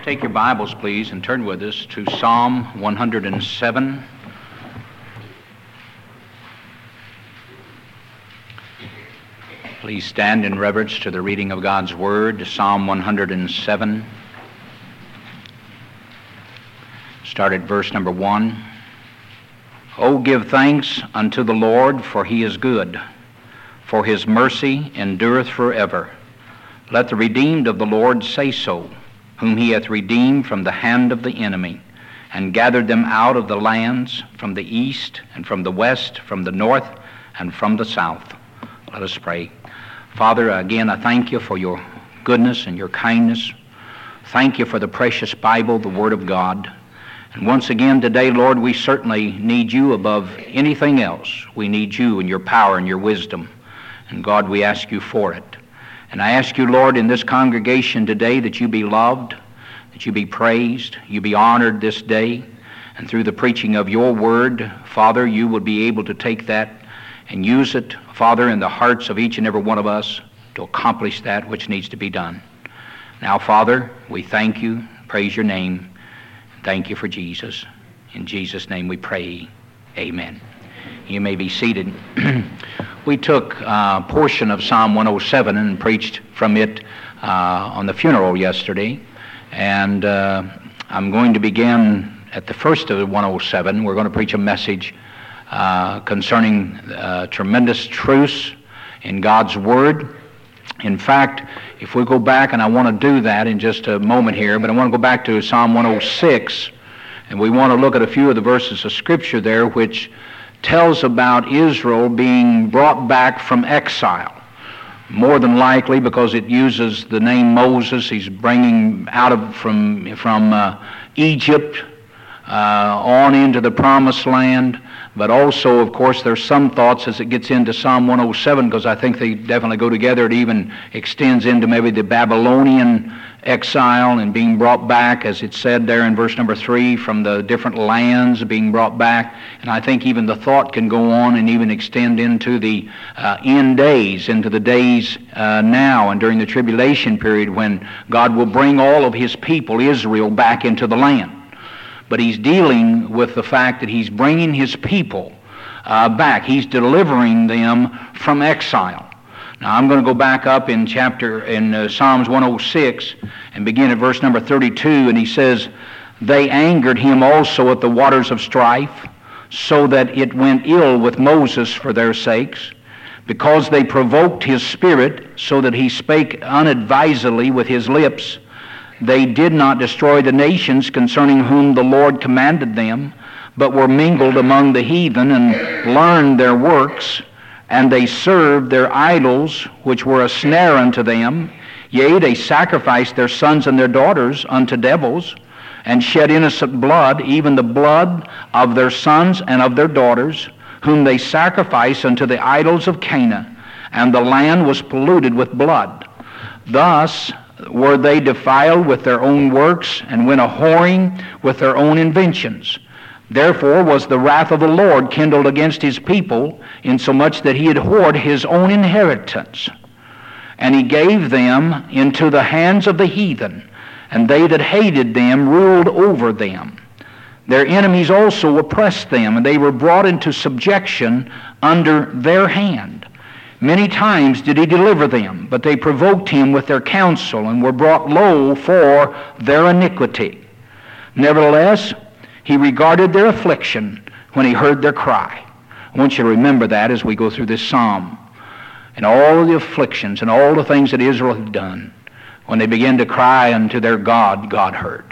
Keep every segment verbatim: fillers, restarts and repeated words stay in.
Take your Bibles, please, and turn with us to Psalm one hundred seven. Please stand in reverence to the reading of God's Word, Psalm one hundred seven. Start at verse number one. O give thanks unto the Lord, for he is good, for his mercy endureth forever. Let the redeemed of the Lord say so, whom he hath redeemed from the hand of the enemy, and gathered them out of the lands, from the east, and from the west, from the north, and from the south. Let us pray. Father, again, I thank you for your goodness and your kindness. Thank you for the precious Bible, the Word of God. And once again today, Lord, we certainly need you above anything else. We need you and your power and your wisdom. And God, we ask you for it. And I ask you, Lord, in this congregation today that you be loved, that you be praised, you be honored this day. And through the preaching of your word, Father, you will be able to take that and use it, Father, in the hearts of each and every one of us to accomplish that which needs to be done. Now, Father, we thank you, praise your name, thank you for Jesus. In Jesus' name we pray, amen. You may be seated. We took a portion of Psalm one oh seven and preached from it uh, on the funeral yesterday. And uh, I'm going to begin at the first of one oh seven. We're going to preach a message uh, concerning uh, tremendous truths in God's Word. In fact, if we go back, and I want to do that in just a moment here, but I want to go back to Psalm one oh six, and we want to look at a few of the verses of Scripture there which tells about Israel being brought back from exile. More than likely, because it uses the name Moses, he's bringing out of from from uh, Egypt uh, on into the Promised Land. But also, of course, there's some thoughts as it gets into Psalm one oh seven, because I think they definitely go together. It even extends into maybe the Babylonian exile and being brought back, as it said there in verse number three, from the different lands being brought back. And I think even the thought can go on and even extend into the uh, end days, into the days uh, now and during the tribulation period when God will bring all of his people, Israel, back into the land. But he's dealing with the fact that he's bringing his people uh, back. He's delivering them from exile. Now I'm going to go back up in chapter in uh, Psalms one oh six and begin at verse number thirty-two, and he says, "They angered him also at the waters of strife, so that it went ill with Moses for their sakes, because they provoked his spirit, so that he spake unadvisedly with his lips. They did not destroy the nations concerning whom the Lord commanded them, but were mingled among the heathen and learned their works. And they served their idols, which were a snare unto them. Yea, they sacrificed their sons and their daughters unto devils, and shed innocent blood, even the blood of their sons and of their daughters, whom they sacrificed unto the idols of Canaan. And the land was polluted with blood. Thus were they defiled with their own works, and went a-whoring with their own inventions. Therefore was the wrath of the Lord kindled against his people, insomuch that he had whored his own inheritance. And he gave them into the hands of the heathen, and they that hated them ruled over them. Their enemies also oppressed them, and they were brought into subjection under their hand. Many times did he deliver them, but they provoked him with their counsel, and were brought low for their iniquity. Nevertheless, he regarded their affliction when he heard their cry." I want you to remember that as we go through this psalm. And all of the afflictions and all the things that Israel had done, when they began to cry unto their God, God heard,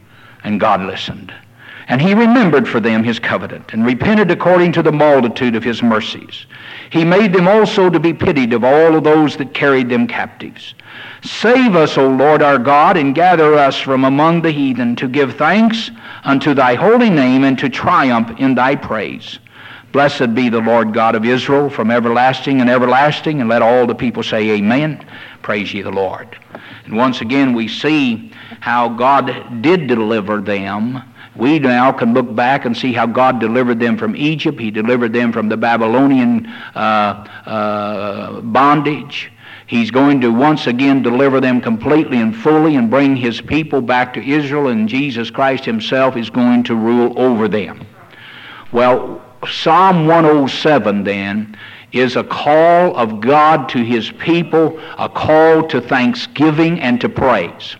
and God listened. And he remembered for them his covenant, and repented according to the multitude of his mercies. He made them also to be pitied of all of those that carried them captives. Save us, O Lord our God, and gather us from among the heathen, to give thanks unto thy holy name, and to triumph in thy praise. Blessed be the Lord God of Israel from everlasting and everlasting, and let all the people say amen. Praise ye the Lord. And once again we see how God did deliver them. We now can look back and see how God delivered them from Egypt. He delivered them from the Babylonian uh, uh, bondage. He's going to once again deliver them completely and fully and bring his people back to Israel, and Jesus Christ himself is going to rule over them. Well, Psalm one oh seven then is a call of God to his people, a call to thanksgiving and to praise.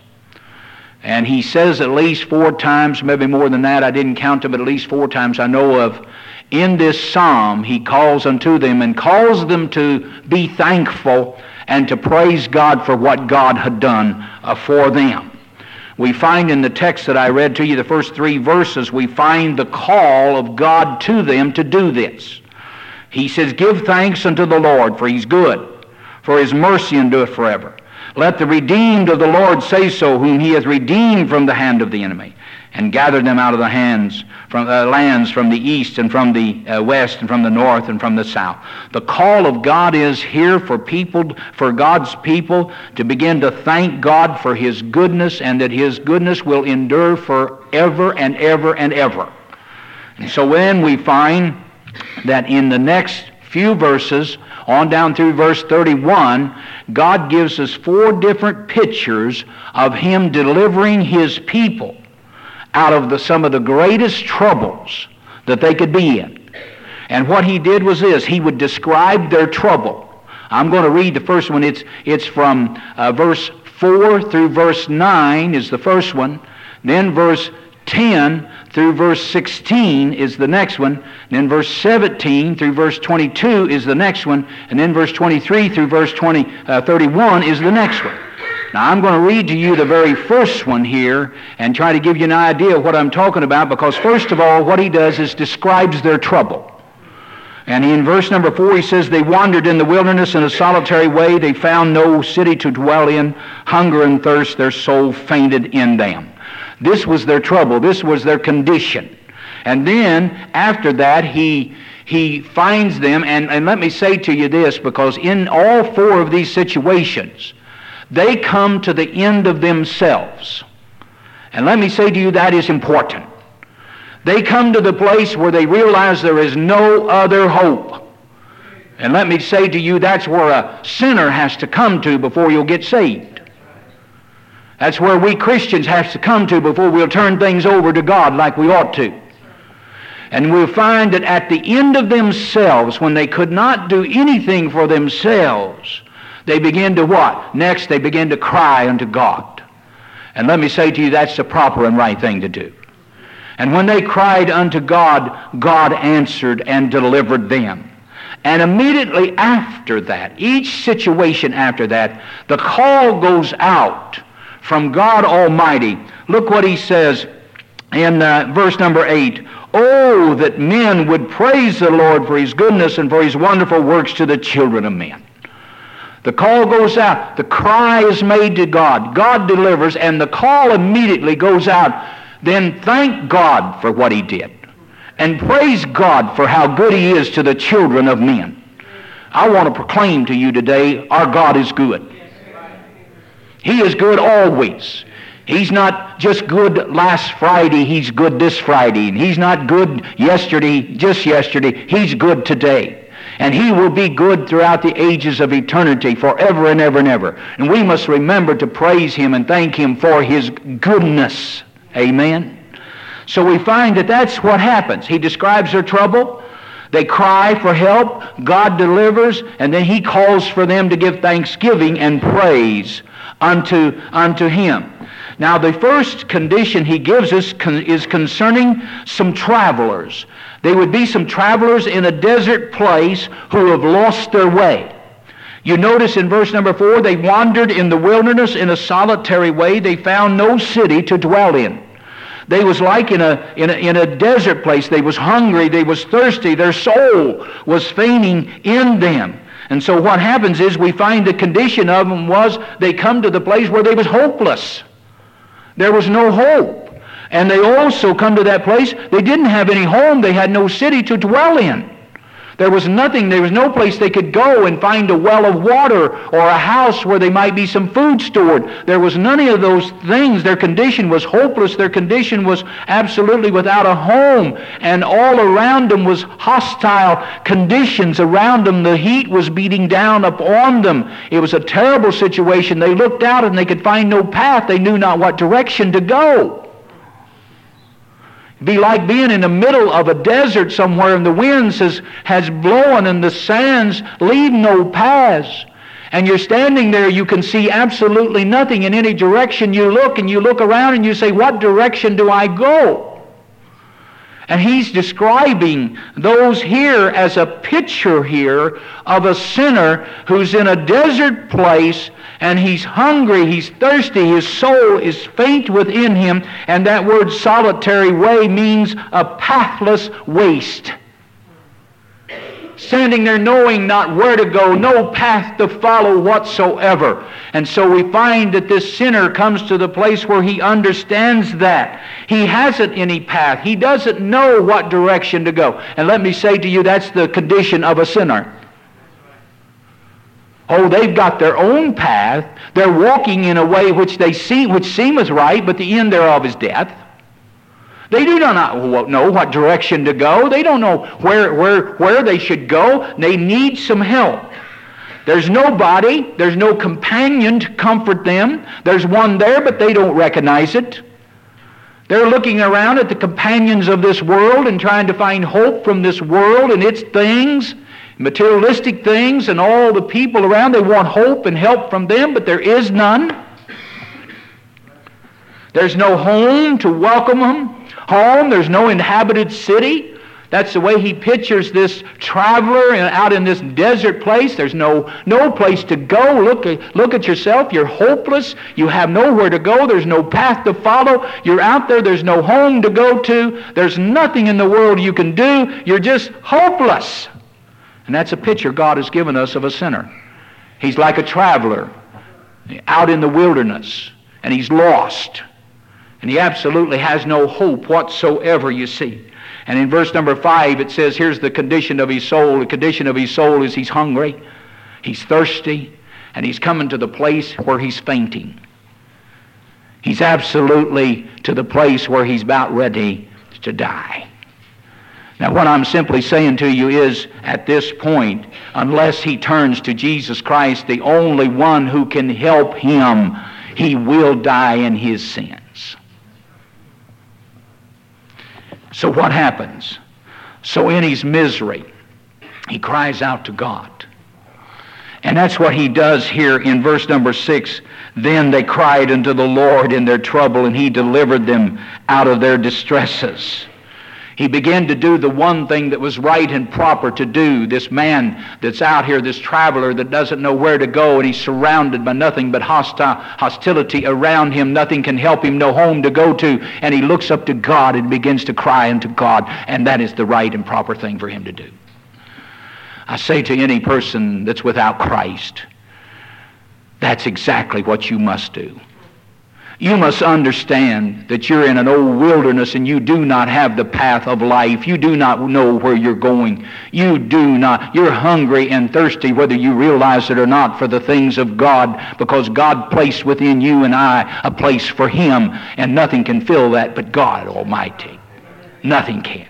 And he says at least four times, maybe more than that, I didn't count them, but at least four times I know of, in this psalm he calls unto them and calls them to be thankful and to praise God for what God had done uh, for them. We find in the text that I read to you, the first three verses, we find the call of God to them to do this. He says, give thanks unto the Lord, for he's good, for his mercy endureth forever. Let the redeemed of the Lord say so, whom he hath redeemed from the hand of the enemy, and gathered them out of the hands from uh, lands from the east and from the uh, west and from the north and from the south. The call of God is here for people, for God's people to begin to thank God for his goodness, and that his goodness will endure forever and ever and ever. And so then we find that in the next few verses, on down through verse thirty-one, God gives us four different pictures of him delivering his people out of the, some of the greatest troubles that they could be in. And what he did was this: he would describe their trouble. I'm going to read the first one. It's, it's from uh, verse four through verse nine is the first one. Then verse ten through verse sixteen is the next one. And then verse seventeen through verse twenty-two is the next one. And then verse twenty-three through verse twenty, uh, thirty-one is the next one. Now I'm going to read to you the very first one here and try to give you an idea of what I'm talking about, because first of all what he does is describes their trouble. And in verse number four he says, they wandered in the wilderness in a solitary way. They found no city to dwell in. Hunger and thirst, their soul fainted in them. This was their trouble. This was their condition. And then after that he he finds them, and, and let me say to you this, because in all four of these situations they come to the end of themselves. And let me say to you, that is important. They come to the place where they realize there is no other hope. And let me say to you, that's where a sinner has to come to before you'll get saved. That's where we Christians have to come to before we'll turn things over to God like we ought to. And we'll find that at the end of themselves, when they could not do anything for themselves, they begin to what? Next, they begin to cry unto God. And let me say to you, that's the proper and right thing to do. And when they cried unto God, God answered and delivered them. And immediately after that, each situation after that, the call goes out from God Almighty. Look what he says in uh, verse number eight. Oh, that men would praise the Lord for his goodness and for his wonderful works to the children of men. The call goes out. The cry is made to God. God delivers, and the call immediately goes out. Then thank God for what he did, and praise God for how good he is to the children of men. I want to proclaim to you today, our God is good. He is good always. He's not just good last Friday, he's good this Friday. And he's not good yesterday, just yesterday. He's good today. And he will be good throughout the ages of eternity, forever and ever and ever. And we must remember to praise him and thank him for his goodness. Amen. So we find that that's what happens. He describes their trouble. They cry for help. God delivers. And then he calls for them to give thanksgiving and praise unto, unto him. Now the first condition he gives us con- is concerning some travelers. They would be some travelers in a desert place who have lost their way. You notice in verse number four, they wandered in the wilderness in a solitary way. They found no city to dwell in. They was like in a, in a, in a desert place. They was hungry. They was thirsty. Their soul was fainting in them. And so what happens is we find the condition of them was they come to the place where they was hopeless. There was no hope. And they also come to that place, they didn't have any home. They had no city to dwell in. There was nothing, there was no place they could go and find a well of water or a house where they might be some food stored. There was none of those things. Their condition was hopeless. Their condition was absolutely without a home. And all around them was hostile conditions. Around them the heat was beating down upon them. It was a terrible situation. They looked out and they could find no path. They knew not what direction to go. Be like being in the middle of a desert somewhere and the winds has, has blown and the sands leave no paths. And you're standing there, you can see absolutely nothing in any direction you look, and you look around and you say, what direction do I go? And he's describing those here as a picture here of a sinner who's in a desert place and he's hungry, he's thirsty, his soul is faint within him, and that word solitary way means a pathless waste. Standing there knowing not where to go, no path to follow whatsoever. And so we find that this sinner comes to the place where he understands that. He hasn't any path. He doesn't know what direction to go. And let me say to you, that's the condition of a sinner. Oh, they've got their own path. They're walking in a way which they see, which seemeth right, but the end thereof is death. They do not know what direction to go. They don't know where, where, where they should go. They need some help. There's nobody, there's no companion to comfort them. There's one there, but they don't recognize it. They're looking around at the companions of this world and trying to find hope from this world and its things, materialistic things, and all the people around. They want hope and help from them, but there is none. There's no home to welcome them. Home, there's no inhabited city. That's the way he pictures this traveler out in this desert place. There's no, no place to go. Look, look at yourself. You're hopeless. You have nowhere to go. There's no path to follow. You're out there. There's no home to go to. There's nothing in the world you can do. You're just hopeless. And that's a picture God has given us of a sinner. He's like a traveler out in the wilderness, and he's lost. And he absolutely has no hope whatsoever, you see. And in verse number five, it says, here's the condition of his soul. The condition of his soul is he's hungry, he's thirsty, and he's coming to the place where he's fainting. He's absolutely to the place where he's about ready to die. Now, what I'm simply saying to you is, at this point, unless he turns to Jesus Christ, the only one who can help him, he will die in his sins. So what happens? So in his misery, he cries out to God. And that's what he does here in verse number six. Then they cried unto the Lord in their trouble, and he delivered them out of their distresses. He began to do the one thing that was right and proper to do. This man that's out here, this traveler that doesn't know where to go, and he's surrounded by nothing but hostile, hostility around him. Nothing can help him, no home to go to. And he looks up to God and begins to cry unto God. And that is the right and proper thing for him to do. I say to any person that's without Christ, that's exactly what you must do. You must understand that you're in an old wilderness and you do not have the path of life. You do not know where you're going. You do not. You're hungry and thirsty, whether you realize it or not, for the things of God, because God placed within you and I a place for him, and nothing can fill that but God Almighty. Nothing can.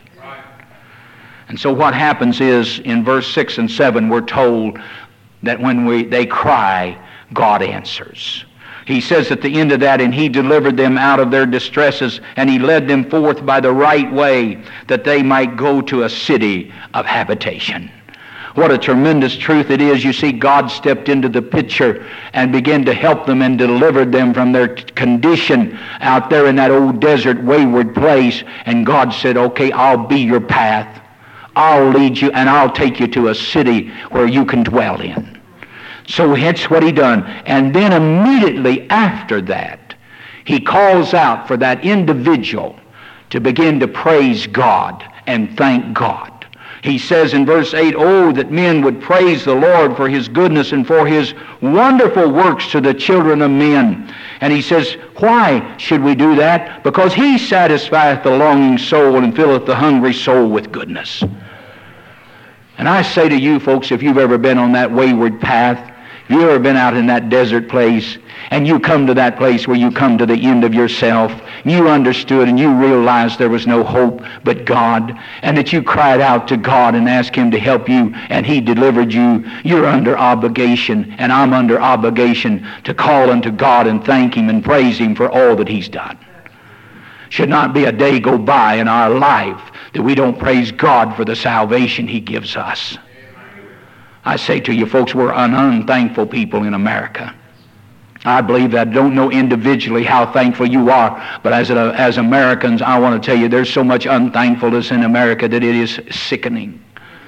And so what happens is, in verse six and seven, we're told that when we they cry, God answers. He says at the end of that, and he delivered them out of their distresses, and he led them forth by the right way, that they might go to a city of habitation. What a tremendous truth it is. You see, God stepped into the picture and began to help them and delivered them from their condition out there in that old desert wayward place. And God said, okay, I'll be your path. I'll lead you, and I'll take you to a city where you can dwell in. So that's what he done. And then immediately after that, he calls out for that individual to begin to praise God and thank God. He says in verse eight, oh, that men would praise the Lord for his goodness and for his wonderful works to the children of men. And he says, why should we do that? Because he satisfieth the longing soul and filleth the hungry soul with goodness. And I say to you folks, if you've ever been on that wayward path, if you've ever been out in that desert place, and you come to that place where you come to the end of yourself, you understood and you realized there was no hope but God, and that you cried out to God and asked Him to help you, and He delivered you, you're under obligation, and I'm under obligation to call unto God and thank Him and praise Him for all that He's done. Should not be a day go by in our life that we don't praise God for the salvation He gives us. I say to you folks, we're an unthankful people in America. I believe that. I don't know individually how thankful you are, but as, a, as Americans, I want to tell you there's so much unthankfulness in America that it is sickening.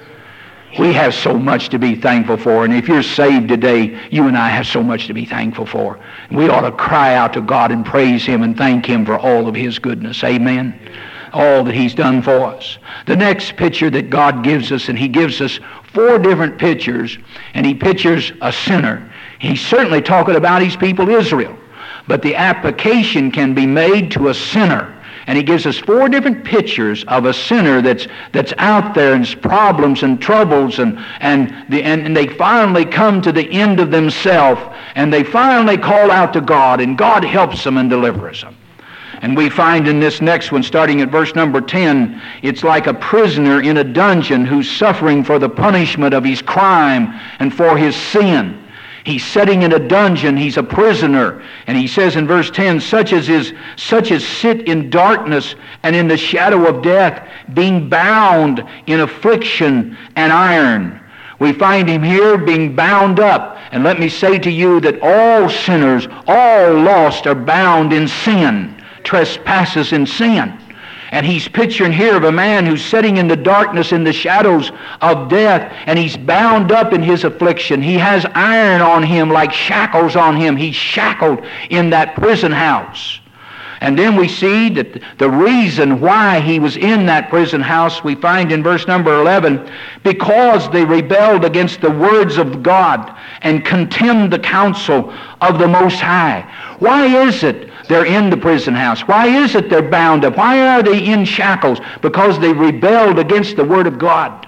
We have so much to be thankful for, and if you're saved today, you and I have so much to be thankful for. We ought to cry out to God and praise Him and thank Him for all of His goodness. Amen. All that He's done for us. The next picture that God gives us, and He gives us four different pictures, and He pictures a sinner. He's certainly talking about His people Israel, but the application can be made to a sinner. And He gives us four different pictures of a sinner that's that's out there and problems and troubles, and and, the, and and they finally come to the end of themselves, and they finally call out to God, and God helps them and delivers them. And we find in this next one, starting at verse number ten, it's like a prisoner in a dungeon who's suffering for the punishment of his crime and for his sin. He's sitting in a dungeon, he's a prisoner, and he says in verse ten, such as is such as sit in darkness and in the shadow of death, being bound in affliction and iron. We find him here being bound up. And let me say to you that all sinners, all lost, are bound in sin, trespasses in sin. And he's picturing here of a man who's sitting in the darkness, in the shadows of death, and he's bound up in his affliction. He has iron on him like shackles on him. He's shackled in that prison house. And then we see that the reason why he was in that prison house, we find in verse number eleven, because they rebelled against the words of God and contemned the counsel of the Most High. Why is it they're in the prison house? Why is it they're bound up? Why are they in shackles? Because they rebelled against the Word of God.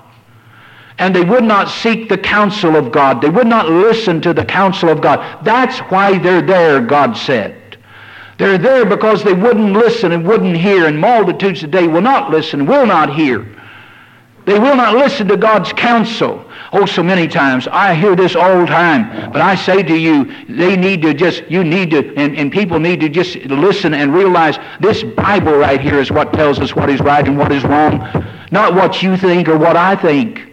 And they would not seek the counsel of God. They would not listen to the counsel of God. That's why they're there, God said. They're there because they wouldn't listen and wouldn't hear, and multitudes today will not listen, will not hear. They will not listen to God's counsel. Oh, so many times, I hear this all the time, but I say to you, they need to just, you need to, and, and people need to just listen and realize this Bible right here is what tells us what is right and what is wrong, not what you think or what I think.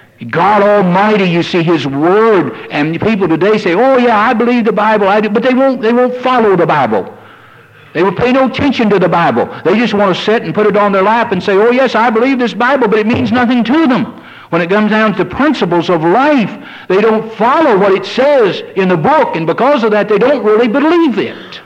God Almighty, you see, His Word, and people today say, oh yeah, I believe the Bible, I do, but they won't, they won't follow the Bible. They will pay no attention to the Bible. They just want to sit and put it on their lap and say, oh yes, I believe this Bible, but it means nothing to them. When it comes down to principles of life, they don't follow what it says in the book, and because of that, they don't really believe it.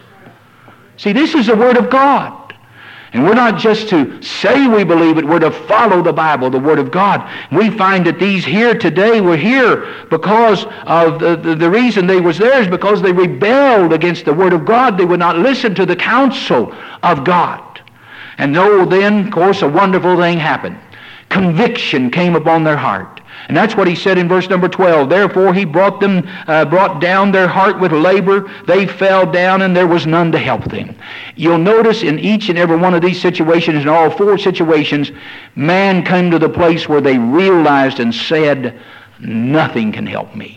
See, this is the Word of God. And we're not just to say we believe it, we're to follow the Bible, the Word of God. We find that these here today were here because of the, the, the reason they was there is because they rebelled against the Word of God. They would not listen to the counsel of God. And no, then, of course, a wonderful thing happened. Conviction came upon their heart. And that's what he said in verse number twelve. Therefore he brought them, uh, brought down their heart with labor. They fell down, and there was none to help them. You'll notice in each and every one of these situations, in all four situations, man came to the place where they realized and said, nothing can help me.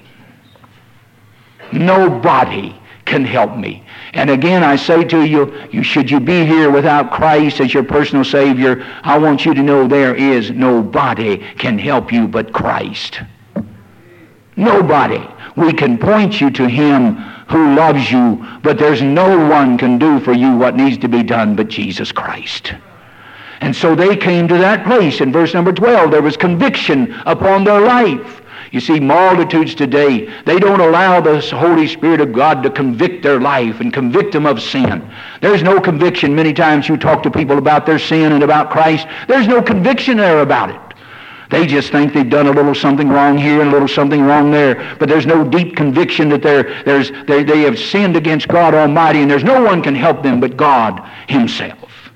Nobody can help me. And again, I say to you, you, should you be here without Christ as your personal Savior, I want you to know there is nobody can help you but Christ. Nobody. We can point you to Him who loves you, but there's no one can do for you what needs to be done but Jesus Christ. And so they came to that place. In verse number twelve, there was conviction upon their life. You see, multitudes today, they don't allow the Holy Spirit of God to convict their life and convict them of sin. There's no conviction. Many times you talk to people about their sin and about Christ, there's no conviction there about it. They just think they've done a little something wrong here and a little something wrong there, but there's no deep conviction that they're, there's, they, they have sinned against God Almighty, and there's no one can help them but God Himself.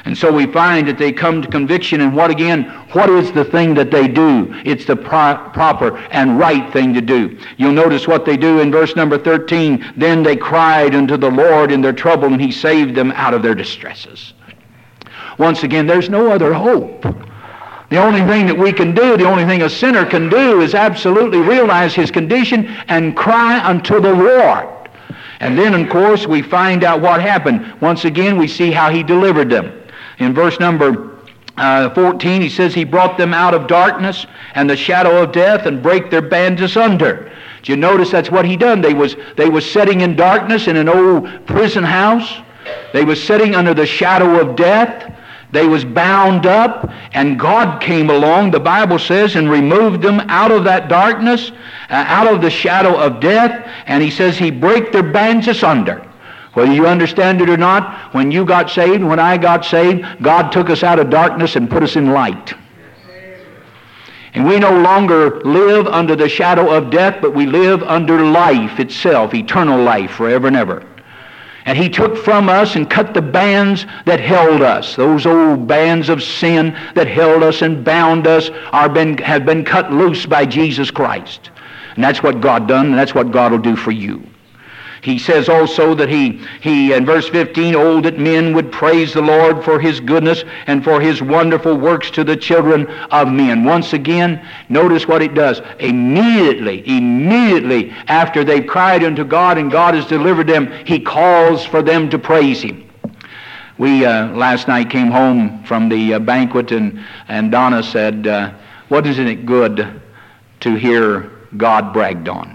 And so we find that they come to conviction, and what again? What is the thing that they do? It's the pro- proper and right thing to do. You'll notice what they do in verse number thirteen. Then they cried unto the Lord in their trouble, and He saved them out of their distresses. Once again, there's no other hope. The only thing that we can do, the only thing a sinner can do, is absolutely realize his condition and cry unto the Lord. And then, of course, we find out what happened. Once again, we see how He delivered them. In verse number uh, fourteen, He says, He brought them out of darkness and the shadow of death and brake their bands asunder. Do you notice that's what He done? They was, they was sitting in darkness in an old prison house. They was sitting under the shadow of death. They was bound up, and God came along, the Bible says, and removed them out of that darkness, uh, out of the shadow of death, and He says He brake their bands asunder. Whether you understand it or not, when you got saved, when I got saved, God took us out of darkness and put us in light. And we no longer live under the shadow of death, but we live under life itself, eternal life, forever and ever. And He took from us and cut the bands that held us. Those old bands of sin that held us and bound us are been, have been cut loose by Jesus Christ. And that's what God done, and that's what God will do for you. He says also that he, he in verse fifteen, oh, that men would praise the Lord for His goodness and for His wonderful works to the children of men. Once again, notice what it does. Immediately, immediately after they've cried unto God and God has delivered them, He calls for them to praise Him. We uh, last night came home from the uh, banquet, and, and Donna said, uh, what isn't it good to hear God bragged on?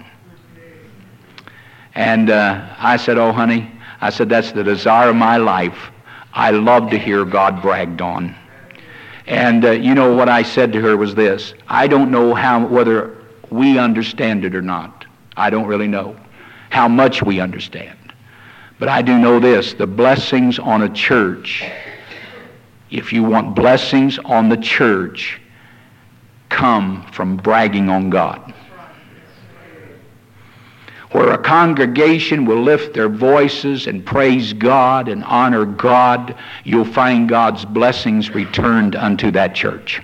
And uh, I said, oh, honey, I said, that's the desire of my life. I love to hear God bragged on. And uh, you know what I said to her was this. I don't know how whether we understand it or not. I don't really know how much we understand. But I do know this. The blessings on a church, if you want blessings on the church, come from bragging on God. Where a congregation will lift their voices and praise God and honor God, you'll find God's blessings returned unto that church.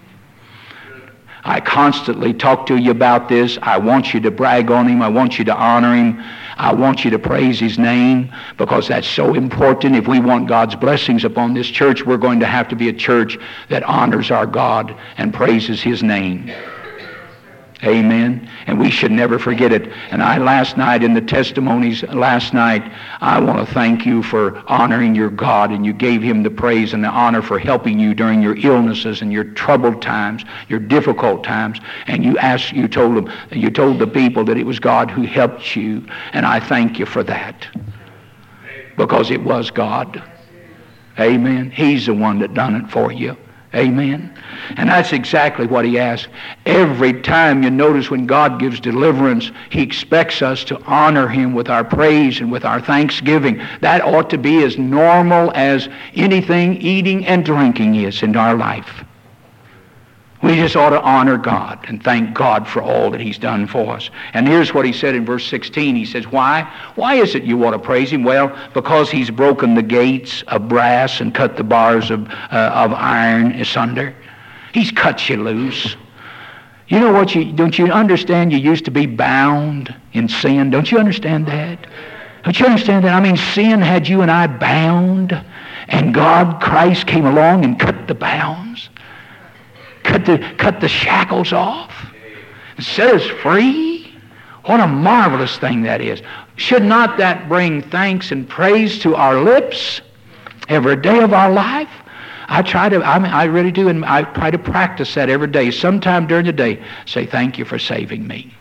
I constantly talk to you about this. I want you to brag on Him. I want you to honor Him. I want you to praise His name, because that's so important. If we want God's blessings upon this church, we're going to have to be a church that honors our God and praises His name. Amen. And we should never forget it. And I last night in the testimonies last night, I want to thank you for honoring your God, and you gave Him the praise and the honor for helping you during your illnesses and your troubled times, your difficult times. And you asked, you told them, you told the people that it was God who helped you, and I thank you for that, because it was God. Amen. He's the one that done it for you. Amen. And that's exactly what He asks. Every time, you notice when God gives deliverance, He expects us to honor Him with our praise and with our thanksgiving. That ought to be as normal as anything eating and drinking is in our life. We just ought to honor God and thank God for all that He's done for us. And here's what He said in verse sixteen. He says, why? Why is it you want to praise Him? Well, because He's broken the gates of brass and cut the bars of, uh, of iron asunder. He's cut you loose. You know what? You don't you understand you used to be bound in sin? Don't you understand that? Don't you understand that? I mean, sin had you and I bound, and God, Christ, came along and cut the bounds. Cut the, cut the shackles off and set us free. What a marvelous thing that is. Should not that bring thanks and praise to our lips every day of our life? I try to, I mean, I really do, and I try to practice that every day. Sometime during the day, say, thank you for saving me.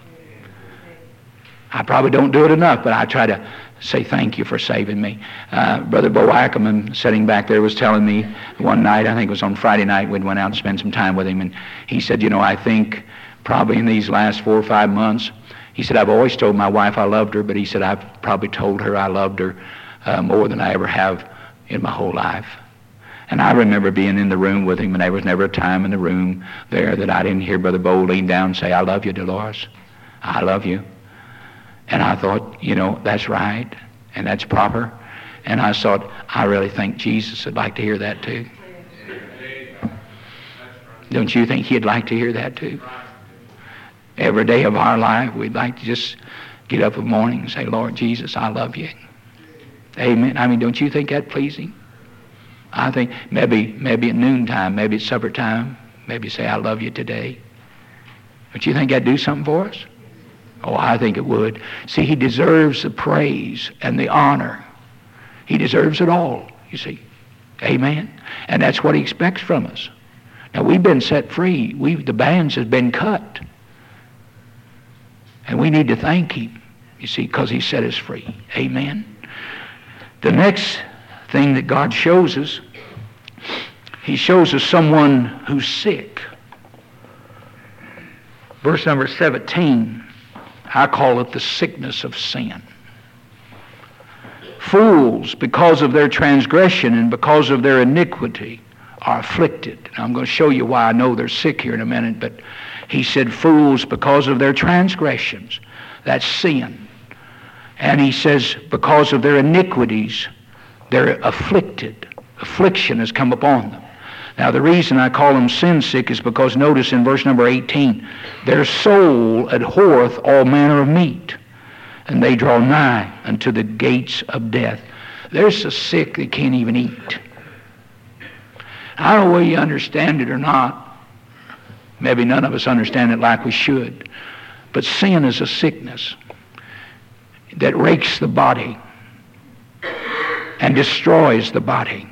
I probably don't do it enough, but I try to say thank you for saving me. Uh, Brother Bo Ackerman, sitting back there, was telling me one night, I think it was on Friday night, we went out and spent some time with him, and he said, you know, I think probably in these last four or five months, he said, I've always told my wife I loved her, but he said, I've probably told her I loved her uh, more than I ever have in my whole life. And I remember being in the room with him, and there was never a time in the room there that I didn't hear Brother Bo lean down and say, I love you, Dolores. I love you. And I thought, you know, that's right, and that's proper. And I thought, I really think Jesus would like to hear that too. Don't you think he'd like to hear that too? Every day of our life, we'd like to just get up in the morning and say, Lord Jesus, I love you. Amen. I mean, don't you think that pleasing? I think maybe maybe at noontime, maybe at supper time, maybe say, I love you today. Don't you think that'd do something for us? Oh, I think it would. See, he deserves the praise and the honor. He deserves it all, you see. Amen. And that's what he expects from us. Now, we've been set free. We the bands have been cut. And we need to thank him, you see, because he set us free. Amen. The next thing that God shows us, he shows us someone who's sick. Verse number seventeen, I call it the sickness of sin. Fools, because of their transgression and because of their iniquity, are afflicted. Now, I'm going to show you why I know they're sick here in a minute, but he said fools because of their transgressions. That's sin. And he says because of their iniquities, they're afflicted. Affliction has come upon them. Now, the reason I call them sin sick is because notice in verse number eighteen, their soul abhorreth all manner of meat, and they draw nigh unto the gates of death. They're so sick they can't even eat. I don't know whether you understand it or not. Maybe none of us understand it like we should. But sin is a sickness that rakes the body and destroys the body.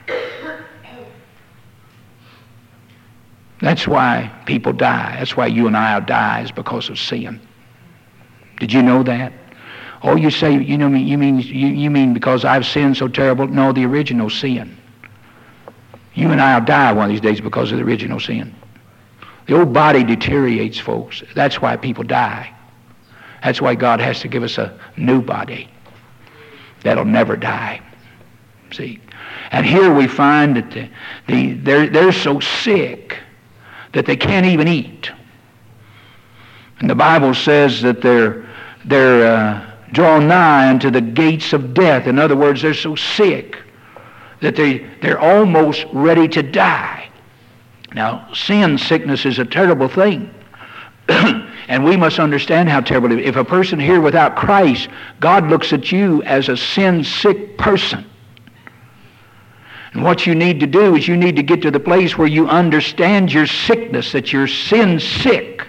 That's why people die. That's why you and I will die, is because of sin. Did you know that? Oh, you say, you know, you mean you, you mean because I've sinned so terrible? No, the original sin. You and I will die one of these days because of the original sin. The old body deteriorates, folks. That's why people die. That's why God has to give us a new body that'll never die. See? And here we find that the, the, they're, they're so sick that they can't even eat. And the Bible says that they're, they're uh, drawn nigh unto the gates of death. In other words, they're so sick that they, they're almost ready to die. Now, sin sickness is a terrible thing. And we must understand how terrible it is. If a person here without Christ, God looks at you as a sin-sick person. And what you need to do is you need to get to the place where you understand your sickness, that you're sin-sick,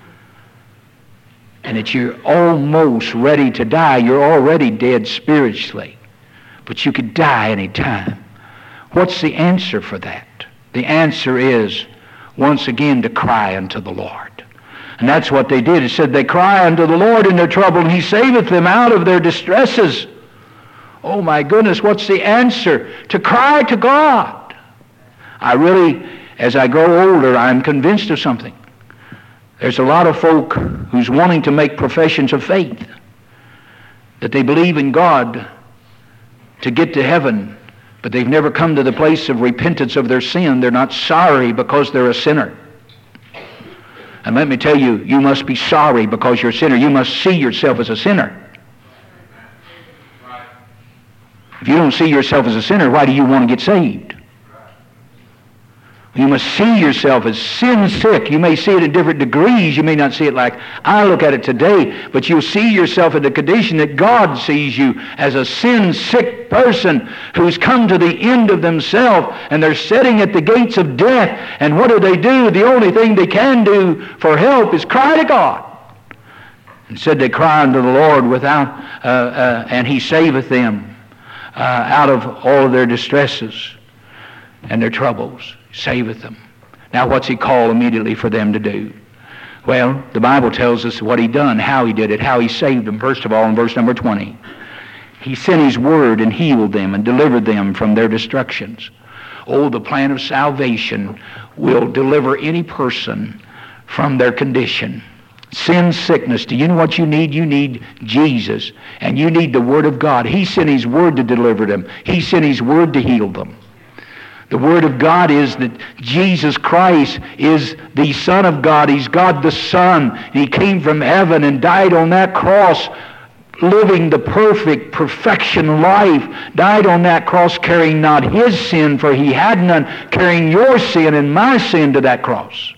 and that you're almost ready to die. You're already dead spiritually, but you could die any time. What's the answer for that? The answer is, once again, to cry unto the Lord. And that's what they did. It said they cry unto the Lord in their trouble, and he saveth them out of their distresses. Oh my goodness, what's the answer? To cry to God. I really, as I grow older, I'm convinced of something. There's a lot of folk who's wanting to make professions of faith, that they believe in God to get to heaven, but they've never come to the place of repentance of their sin. They're not sorry because they're a sinner. And let me tell you, you must be sorry because you're a sinner. You must see yourself as a sinner. If you don't see yourself as a sinner, why do you want to get saved? You must see yourself as sin-sick. You may see it in different degrees. You may not see it like I look at it today, but you'll see yourself in the condition that God sees you, as a sin-sick person who's come to the end of themselves, and they're sitting at the gates of death. And what do they do? The only thing they can do for help is cry to God. And said they cry unto the Lord without, uh, uh, and he saveth them uh, out of all of their distresses and their troubles. Saveth them. Now what's he call immediately for them to do? Well, the Bible tells us what he done, how he did it, how he saved them. First of all, in verse number twenty, he sent his word and healed them and delivered them from their destructions. Oh, the plan of salvation will deliver any person from their condition. Sin, sickness. Do you know what you need? You need Jesus, and you need the word of God. He sent his word to deliver them. He sent his word to heal them. The Word of God is that Jesus Christ is the Son of God. He's God the Son. He came from heaven and died on that cross living the perfect perfection life, died on that cross carrying not his sin, for he had none, carrying your sin and my sin to that cross.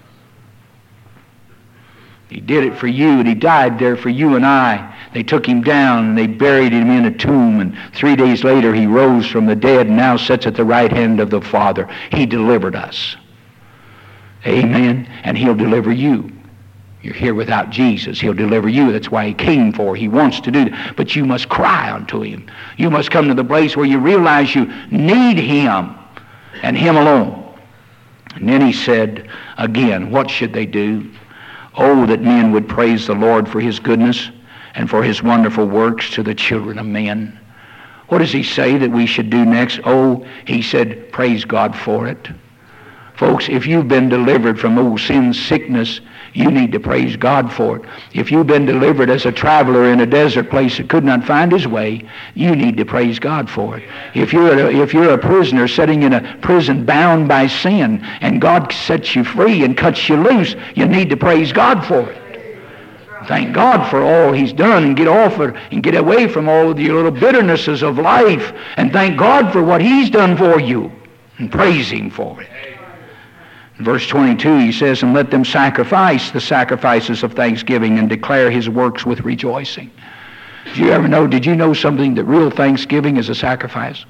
He did it for you, and he died there for you and I. They took him down, and they buried him in a tomb, and three days later he rose from the dead and now sits at the right hand of the Father. He delivered us. Amen. And he'll deliver you. You're here without Jesus. He'll deliver you. That's why he came for. He wants to do that. But you must cry unto him. You must come to the place where you realize you need him and him alone. And then he said again, what should they do? Oh, that men would praise the Lord for his goodness and for his wonderful works to the children of men. What does he say that we should do next? Oh, he said, praise God for it. Folks, if you've been delivered from old sin, sickness, you need to praise God for it. If you've been delivered as a traveler in a desert place that could not find his way, you need to praise God for it. If you're a, if you're a prisoner sitting in a prison bound by sin and God sets you free and cuts you loose, you need to praise God for it. Thank God for all he's done, and get off it and get away from all of the little bitternesses of life, and thank God for what he's done for you and praise him for it. In verse twenty-two he says, and let them sacrifice the sacrifices of thanksgiving and declare his works with rejoicing. Did you ever know, did you know something, that real thanksgiving is a sacrifice?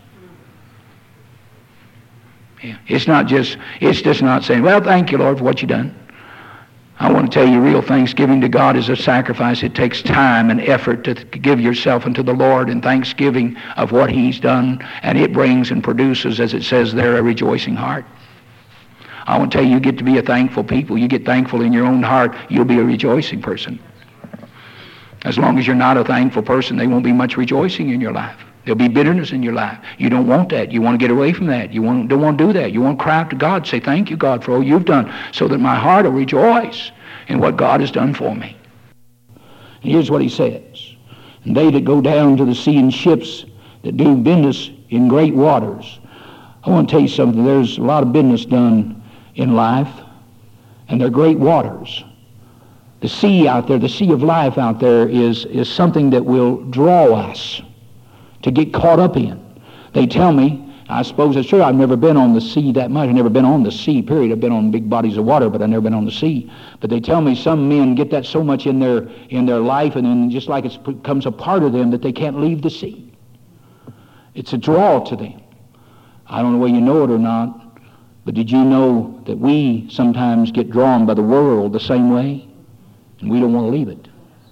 Yeah. It's not just, it's just not saying, well, thank you, Lord, for what you've done. I want to tell you, real thanksgiving to God is a sacrifice. It takes time and effort to give yourself unto the Lord in thanksgiving of what he's done, and it brings and produces, as it says there, a rejoicing heart. I want to tell you, you get to be a thankful people. You get thankful in your own heart, you'll be a rejoicing person. As long as you're not a thankful person, there won't be much rejoicing in your life. There'll be bitterness in your life. You don't want that. You want to get away from that. You want, don't want to do that. You want to cry out to God, say, thank you, God, for all you've done, so that my heart will rejoice in what God has done for me. And here's what he says. And they that go down to the sea in ships that do business in great waters. I want to tell you something. There's a lot of business done in life, and they're great waters. The sea out there, the sea of life out there is, is something that will draw us to get caught up in. They tell me, I suppose it's true, I've never been on the sea that much. I've never been on the sea, period. I've been on big bodies of water, but I've never been on the sea. But they tell me some men get that so much in their in their life, and then just like it becomes a part of them, that they can't leave the sea. It's a draw to them. I don't know whether you know it or not, but did you know that we sometimes get drawn by the world the same way, and we don't want to leave it?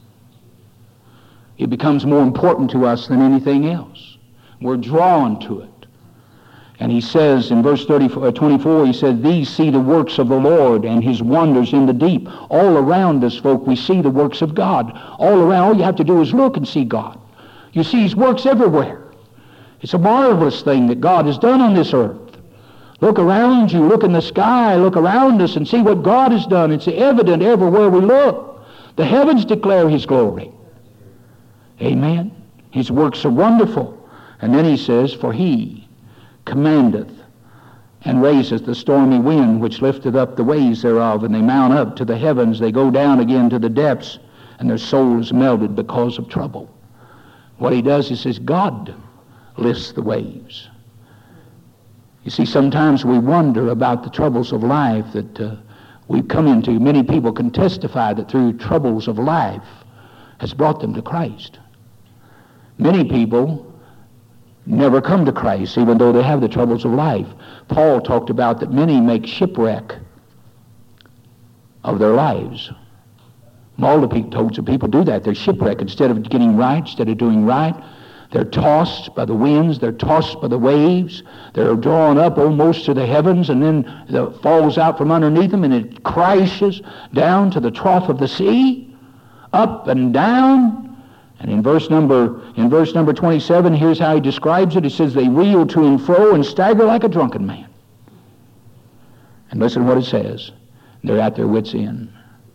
It becomes more important to us than anything else. We're drawn to it. And he says in verse twenty-four, he said, these see the works of the Lord and his wonders in the deep. All around us, folk, we see the works of God. All around, all you have to do is look and see God. You see his works everywhere. It's a marvelous thing that God has done on this earth. Look around you, look in the sky, look around us and see what God has done. It's evident everywhere we look. The heavens declare his glory. Amen. His works are wonderful. And then he says, for he commandeth and raiseth the stormy wind, which lifteth up the waves thereof, and they mount up to the heavens, they go down again to the depths, and their soul is melted because of trouble. What he does, he says, God lifts the waves. You see, sometimes we wonder about the troubles of life that uh, we've come into. Many people can testify that through troubles of life has brought them to Christ. Many people never come to Christ, even though they have the troubles of life. Paul talked about that many make shipwreck of their lives. Multitudes of people do that. They're shipwrecked. Instead of getting right, instead of doing right, they're tossed by the winds, they're tossed by the waves, they're drawn up almost to the heavens, and then it falls out from underneath them, and it crashes down to the trough of the sea, up and down. And in verse number in verse number twenty-seven, here's how he describes it. He says, they reel to and fro and stagger like a drunken man. And listen to what it says. They're at their wits' end.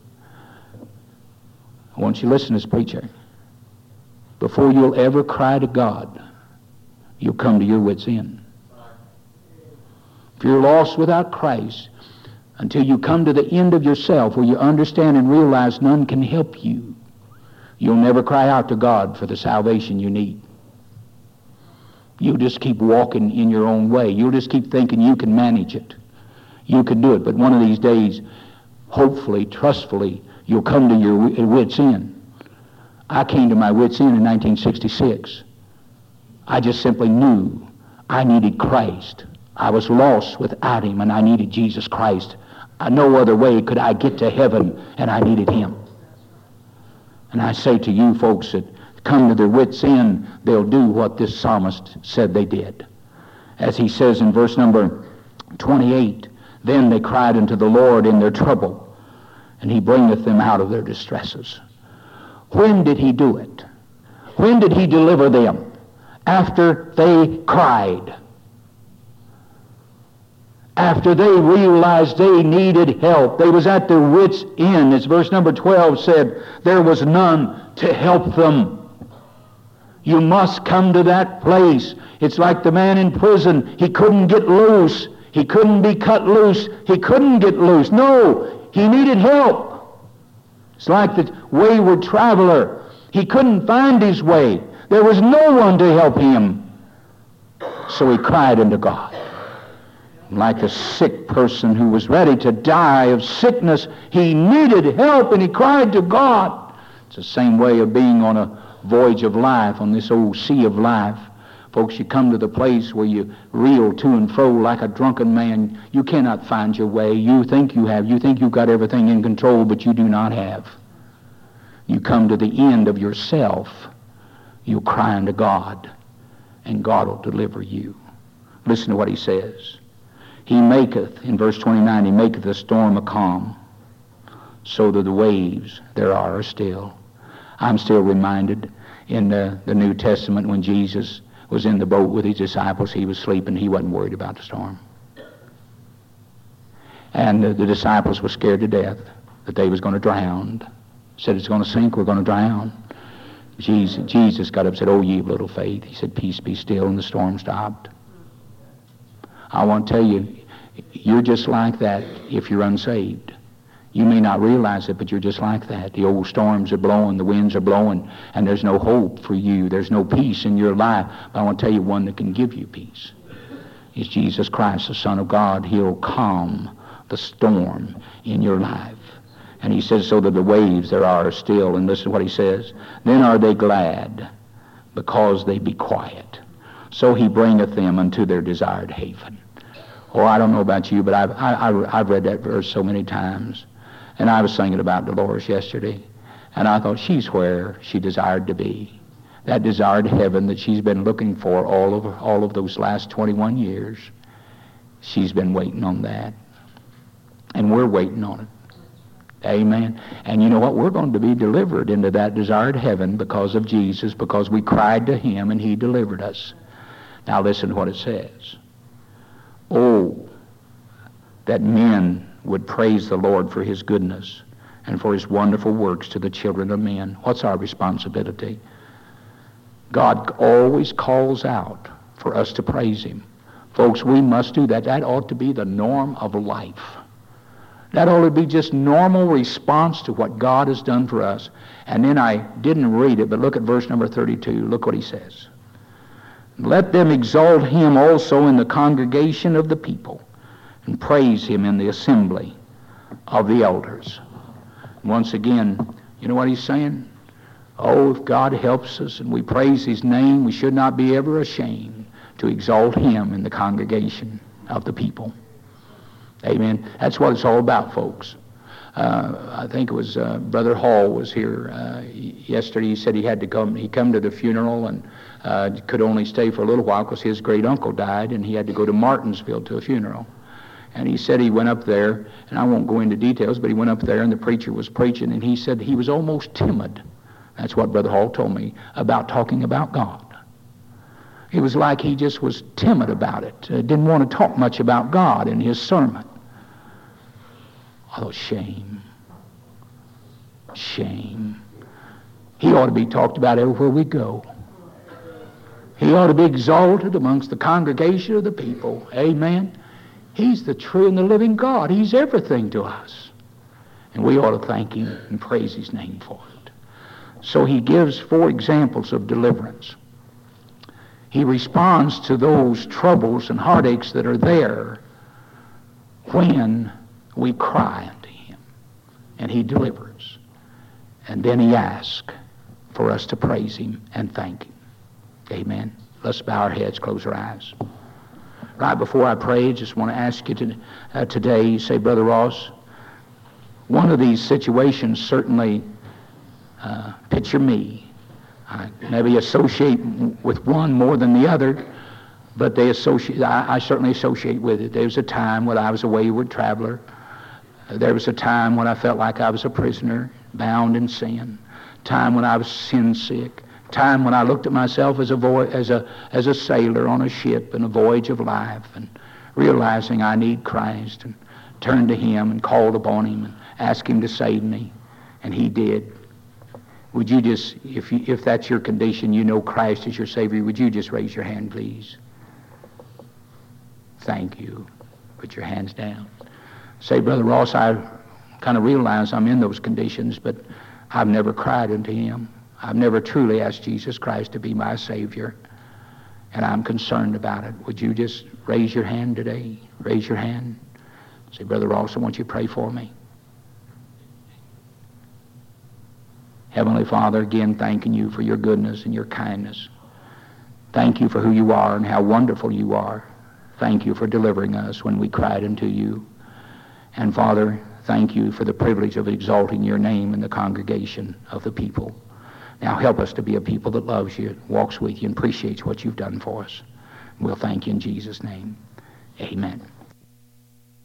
I want you to listen to this preacher. Before you'll ever cry to God, you'll come to your wits' end. If you're lost without Christ, until you come to the end of yourself where you understand and realize none can help you, you'll never cry out to God for the salvation you need. You'll just keep walking in your own way. You'll just keep thinking you can manage it. You can do it. But one of these days, hopefully, trustfully, you'll come to your wits' end. I came to my wits' end in nineteen sixty-six. I just simply knew I needed Christ. I was lost without him, and I needed Jesus Christ. Uh, no other way could I get to heaven, and I needed him. And I say to you folks that come to their wits' end, they'll do what this psalmist said they did. As he says in verse number twenty-eight, then they cried unto the Lord in their trouble, and he bringeth them out of their distresses. When did he do it? When did he deliver them? After they cried. After they realized they needed help. They was at their wits' end. As verse number twelve said, there was none to help them. You must come to that place. It's like the man in prison. He couldn't get loose. He couldn't be cut loose. He couldn't get loose. No, he needed help. It's like the wayward traveler. He couldn't find his way. There was no one to help him. So he cried unto God. Like a sick person who was ready to die of sickness, he needed help and he cried to God. It's the same way of being on a voyage of life, on this old sea of life. Folks, you come to the place where you reel to and fro like a drunken man. You cannot find your way. You think you have. You think you've got everything in control, but you do not have. You come to the end of yourself. You'll cry unto God, and God will deliver you. Listen to what he says. He maketh, in verse twenty-nine, he maketh the storm a calm, so that the waves there are are still. I'm still reminded in the, the New Testament when Jesus was in the boat with his disciples, he was sleeping, he wasn't worried about the storm. And the, the disciples were scared to death that they was going to drown. Said, it's going to sink, we're going to drown. Jesus, Jesus got up and said, oh, ye of little faith. He said, peace, be still, and the storm stopped. I want to tell you, you're just like that if you're unsaved. You may not realize it, but you're just like that. The old storms are blowing, the winds are blowing, and there's no hope for you. There's no peace in your life. But I want to tell you one that can give you peace. It's Jesus Christ, the Son of God. He'll calm the storm in your life. And he says, so that the waves there are still. And listen to what he says. Then are they glad, because they be quiet. So he bringeth them unto their desired haven. Oh, I don't know about you, but I've, I, I, I've read that verse so many times. And I was thinking about Dolores yesterday, and I thought she's where she desired to be. That desired heaven that she's been looking for all over all of those last twenty-one years. She's been waiting on that. And we're waiting on it. Amen. And you know what? We're going to be delivered into that desired heaven because of Jesus, because we cried to him and he delivered us. Now listen to what it says. Oh, that men would praise the Lord for his goodness and for his wonderful works to the children of men. What's our responsibility? God always calls out for us to praise him. Folks, we must do that. That ought to be the norm of life. That ought to be just normal response to what God has done for us. And then I didn't read it, but look at verse number thirty-two. Look what he says. Let them exalt him also in the congregation of the people, and praise him in the assembly of the elders. Once again, you know what he's saying? Oh, if God helps us and we praise his name, we should not be ever ashamed to exalt him in the congregation of the people. Amen. That's what it's all about, folks. Uh, I think it was uh, Brother Hall was here uh, yesterday. He said he had to come. He come to the funeral and uh, could only stay for a little while because his great uncle died, and he had to go to Martinsville to a funeral. And he said he went up there, and I won't go into details, but he went up there and the preacher was preaching, and he said he was almost timid. That's what Brother Hall told me about talking about God. It was like he just was timid about it. Uh, didn't want to talk much about God in his sermon. Oh, shame. Shame. He ought to be talked about everywhere we go. He ought to be exalted amongst the congregation of the people. Amen. He's the true and the living God. He's everything to us. And we ought to thank him and praise his name for it. So he gives four examples of deliverance. He responds to those troubles and heartaches that are there when we cry unto him, and he delivers. And then he asks for us to praise him and thank him. Amen. Let's bow our heads, close our eyes. Right before I pray, just want to ask you to, uh, today, you say, Brother Ross, one of these situations certainly uh, picture me. I maybe associate with one more than the other, but they associate. I, I certainly associate with it. There was a time when I was a wayward traveler. There was a time when I felt like I was a prisoner, bound in sin. Time when I was sin sick. Time when I looked at myself as a vo- as a as a sailor on a ship in a voyage of life, and realizing I need Christ, and turned to him and called upon him and asked him to save me, and he did. Would you just, if you, if that's your condition, you know Christ is your Savior, would you just raise your hand, please? Thank you. Put your hands down. Say, Brother Ross, I kind of realize I'm in those conditions, but I've never cried unto him. I've never truly asked Jesus Christ to be my Savior, and I'm concerned about it. Would you just raise your hand today? Raise your hand. Say, Brother Ross, I want you to pray for me. Heavenly Father, again, thanking you for your goodness and your kindness. Thank you for who you are and how wonderful you are. Thank you for delivering us when we cried unto you. And Father, thank you for the privilege of exalting your name in the congregation of the people. Now help us to be a people that loves you, walks with you, and appreciates what you've done for us. We'll thank you in Jesus' name. Amen.